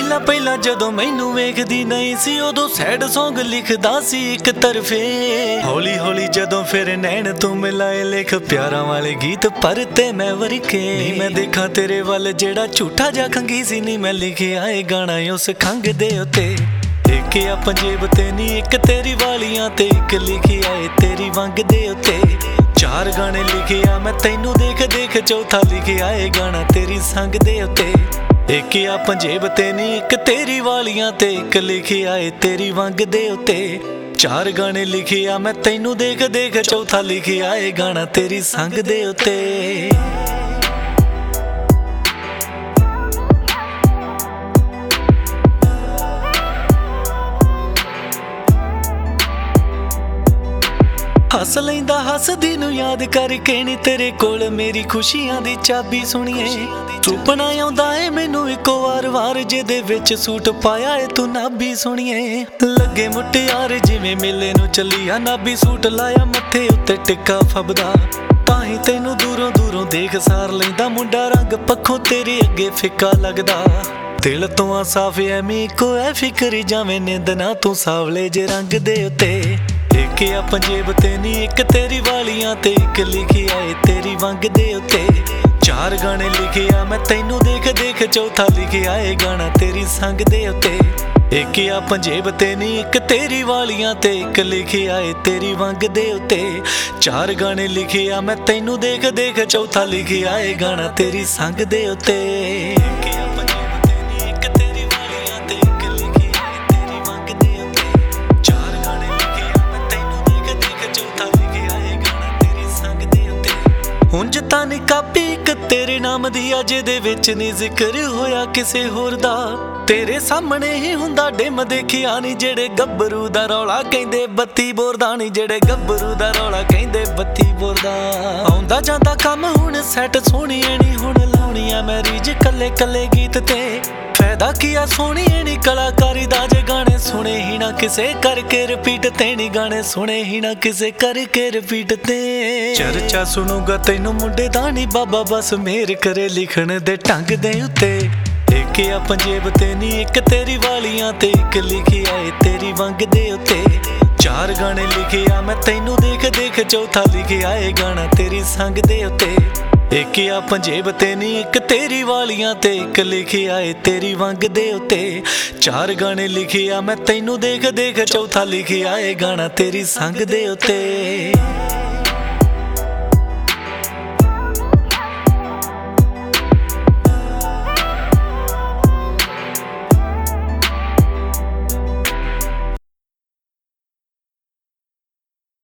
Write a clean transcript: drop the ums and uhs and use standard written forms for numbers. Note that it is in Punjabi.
ਪਹਿਲਾਂ ਜਦੋਂ ਮੈਨੂੰ ਵੇਖਦੀ ਨਹੀਂ ਸੀ ਉਦੋਂ ਸੈਡ ਸੌਂਗ ਲਿਖਦਾ ਸੀ ਇੱਕ ਤਰਫੇ। ਹੌਲੀ ਹੌਲੀ ਜਦੋਂ ਫਿਰ ਨੈਣ ਤੂੰ ਮਿਲਾਏ ਲਿਖ ਪਿਆਰਾਂ ਵਾਲੇ ਗੀਤ ਪਰ ਤੇ ਮੈਂ ਵਰਕੇ। ਨੀ ਮੈਂ ਦੇਖਾਂ ਤੇਰੇ ਵੱਲ ਜਿਹੜਾ ਝੂਠਾ ਜਾ ਖੰਗੀ ਸੀ, ਨੀ ਮੈਂ ਲਿਖਿਆ ਏ ਗਾਣਾ ਉਸ ਖੰਗ ਦੇ ਉੱਤੇ। ਇੱਕ ਆ ਪੰਜੇਬ ਤੇ ਨੀ ਇੱਕ ਤੇਰੀ ਵਾਲੀਆਂ ਤੇ ਇੱਕ ਲਿਖਿਆ ਏ ਤੇਰੀ ਵੰਗ ਦੇ ਉੱਤੇ। 4 ਗਾਣੇ ਲਿਖਿਆ ਮੈਂ ਤੈਨੂੰ ਦੇਖ ਦੇਖ, ਚੌਥਾ ਲਿਖਿਆ ਏ ਗਾਣਾ ਤੇਰੀ ਸੰਗ ਦੇ ਉੱਤੇ। ਇੱਕ ਆ ਪੰਜੇਬ ਤੇ ਨੀ ਇੱਕ ਤੇਰੀ ਵਾਲੀਆਂ ਤੇ ਇੱਕ ਲਿਖਿਆ ਏ ਤੇਰੀ ਵੰਗ ਦੇ ਉੱਤੇ। 4 ਗਾਣੇ ਲਿਖਿਆ ਮੈਂ ਤੈਨੂੰ ਦੇਖ ਦੇਖ, ਚੌਥਾ ਲਿਖਿਆ ਏ ਗਾਣਾ ਤੇਰੀ ਸੰਗ ਦੇ ਉੱਤੇ। ਹੱਸ ਲੈਂਦਾ ਹੱਸਦੀ ਨੂੰ ਯਾਦ ਕਰਕੇ ਨੀ ਤੇਰੇ ਕੋਲ ਮੇਰੀ ਖੁਸ਼ੀਆਂ ਦੀ ਚਾਬੀ ਸੁਣੀਏ। ਸੁਪਨਾ ਆਉਂਦਾ ਏ ਮੈਨੂੰ ਇੱਕੋ ਵਾਰ ਜਿਹਦੇ ਵਿੱਚ ਸੂਟ ਪਾਇਆ ਏ ਤੂੰ ਨਾਭੀ ਸੁਣੀਏ। ਲੱਗੇ ਮੁਟਿਆਰ ਜਿਵੇਂ ਮੇਲੇ ਨੂੰ ਚੱਲੀ ਆ, ਨਾਭੀ ਸੂਟ ਲਾਇਆ ਮੱਥੇ ਉੱਤੇ ਟਿੱਕਾ ਫੱਬਦਾ। ਤਾਂ ਹੀ ਤੈਨੂੰ ਦੂਰੋਂ ਦੂਰੋਂ ਦੇਖ ਸਾਰ ਲੈਂਦਾ ਮੁੰਡਾ, ਰੰਗ ਪੱਖੋਂ ਤੇਰੇ ਅੱਗੇ ਫਿੱਕਾ ਲੱਗਦਾ। ਦਿਲ ਤੋਂ ਆ ਸਾਫ ਐਵੇਂ ਇੱਕੋ ਐ ਫਿਕਰ ਜਾਵੇਂ ਨਿੰਦ ਨਾ ਤੂੰ ਸਾਵਲੇ ਜੇ ਰੰਗ ਦੇ ਉੱਤੇ। ਇੱਕ ਆ ਪੰਜੇਬ ਤੇ ਨੀ ਇੱਕ ਤੇਰੀ ਵਾਲੀਆਂ ਤੇ ਇੱਕ ਲਿਖਿਆ ਏ ਤੇਰੀ ਵੰਗ ਦੇ ਉੱਤੇ। 4 ਗਾਣੇ ਲਿਖਿਆ ਮੈਂ ਤੈਨੂੰ ਦੇਖ ਦੇਖ, ਚੌਥਾ ਲਿਖਿਆ ਏ ਗਾਣਾ ਤੇਰੀ ਸੰਗ ਦੇ ਉੱਤੇ। ਇੱਕ ਆ ਪੰਜੇਬ ਤੇ ਨੀ ਇੱਕ ਤੇਰੀ ਵਾਲੀਆਂ ਤੇ ਇੱਕ ਲਿਖਿਆ ਏ ਤੇਰੀ ਵੰਗ ਦੇ ਉੱਤੇ। 4 ਗਾਣੇ ਲਿਖਿਆ ਮੈਂ ਤੈਨੂੰ ਦੇਖ ਦੇਖ, ਚੌਥਾ ਲਿਖਿਆ ਏ ਗਾਣਾ ਤੇਰੀ ਸੰਗ ਦੇ ਉੱਤੇ। ਉਂਝ ਤਾਂ ਨੀ ਕਾਪੀ ਇੱਕ ਤੇਰੇ ਨਾਮ ਦੀ ਆ, ਜਿਹਦੇ ਵਿੱਚ ਨੀ ਜ਼ਿਕਰ ਹੋਇਆ ਕਿਸੇ ਹੋਰ ਦਾ। ਤੇਰੇ ਸਾਹਮਣੇ ਹੀ ਹੁੰਦਾ ਡਿਮ ਦੇਖਿਆ ਨੀ ਜਿਹੜੇ ਗੱਭਰੂ ਦਾ ਰੌਲਾ ਕਹਿੰਦੇ ਬੱਤੀ ਬੋਰਦਾ ਨੀ, ਜਿਹੜੇ ਗੱਭਰੂ ਦਾ ਰੌਲਾ ਕਹਿੰਦੇ ਬੱਤੀ ਬੋਰਦਾ। ਆਉਂਦਾ ਜਾਂਦਾ ਕੰਮ ਹੁਣ ਸੈਟ ਸੋਹਣੀਏ ਨੀ ਹੁਣ ਲਾਉਣੀਆਂ ਮੈਂ ਰੀਜ ਕੱਲੇ ਕੱਲੇ ਗੀਤ ਤੇ। ਫਾਇਦਾ ਕੀ ਆ ਸੋਹਣੀਏ ਨੀ ਕਲਾਕਾਰੀ ਦਾ ਜੇ ਗਾਣੇ ਸੁਣੇ ਹੀ ਨਾ ਕਿਸੇ ਕਰਕੇ ਰਿਪੀਟ ਤੇ। ਨੀ ਗਾਣੇ ਸੁਣੇ ਹੀ ਨਾ ਕਿਸੇ ਕਰਕੇ ਰਿਪੀਟ ਤੇ। ਚਰਚਾ ਸੁਣੂਗਾ ਤੈਨੂੰ ਮੁੰਡੇ ਦਾ ਨੀ ਬਾਬਾ, ਬਸ ਮੇਰ ਕਰੇ ਲਿਖਣ ਦੇ ਢੰਗ ਦੇ ਉੱਤੇ। ਇੱਕ ਆ ਪੰਜੇਬ ਤੇ ਨੀ ਇੱਕ ਤੇਰੀ ਵਾਲੀਆਂ ਤੇ ਇੱਕ ਲਿਖਿਆ ਏ ਤੇਰੀ ਵੰਗ ਦੇ ਉੱਤੇ। 4 ਗਾਣੇ ਲਿਖਿਆ ਮੈਂ ਤੈਨੂੰ ਦੇਖ ਦੇਖ, ਚੌਥਾ ਲਿਖਿਆ ਏ ਗਾਣਾ ਤੇਰੀ ਸੰਗ ਦੇ ਉੱਤੇ। ਇੱਕ ਆ ਪੰਜੇਬ ਤੇ ਨੀ ਇੱਕ ਤੇਰੀ ਵਾਲੀਆਂ ਤੇ ਇੱਕ ਲਿਖਿਆ ਏ ਤੇਰੀ ਵੰਗ ਦੇ ਉੱਤੇ। 4 ਗਾਣੇ ਲਿਖਿਆ ਮੈਂ ਤੈਨੂੰ ਦੇਖ ਦੇਖ, ਚੌਥਾ ਲਿਖਿਆ ਏ ਗਾਣਾ ਤੇਰੀ ਸੰਗ ਦੇ ਉੱਤੇ।